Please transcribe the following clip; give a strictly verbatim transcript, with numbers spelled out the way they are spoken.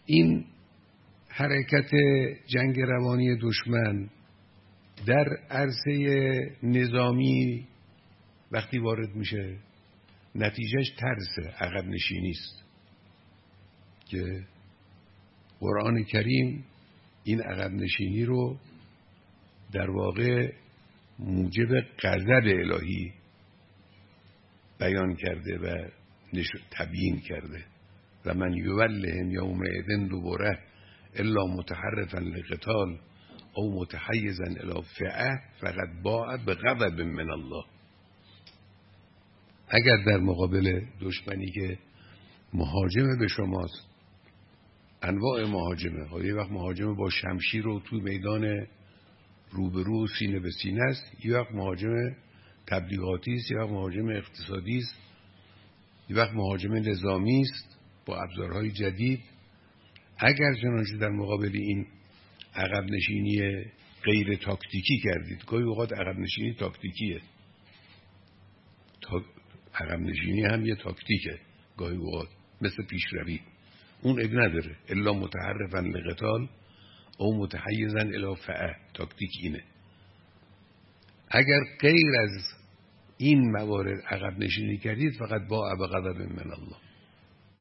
این حرکت جنگ روانی دشمن در عرصه نظامی وقتی وارد میشه نتیجهش ترس عقب نشینی است که قرآن کریم این عقب نشینی رو در واقع موجب غضب الهی بیان کرده و تبیین کرده. و من یولهم یومئذ دبره الا متحرفا لقتال او متحیزا الی فئه فقد باء بغضب من الله. اگر در مقابل دشمنی که مهاجم به شماست، انواع مهاجمه، یه وقت مهاجم با شمشیر رو توی میدان روبرو سینه به سینه است، یه وقت مهاجم تبلیغاتی است، یه وقت مهاجم اقتصادی است، یه وقت مهاجم نظامی است با ابزارهای جدید. اگر چنانچه در مقابل این عقب نشینی غیر تاکتیکی کردید، گاهی اوقات عقب نشینی تاکتیکیه، تا... عقب نشینی هم یه تاکتیکه گاهی اوقات، مثل پیشروی، اون اب نداره، الا متحرفا لقتال او متحیزا الی فئه، تاکتیک اینه. اگر غیر از این موارد عقب نشینی کردید فقط با بغضب من الله.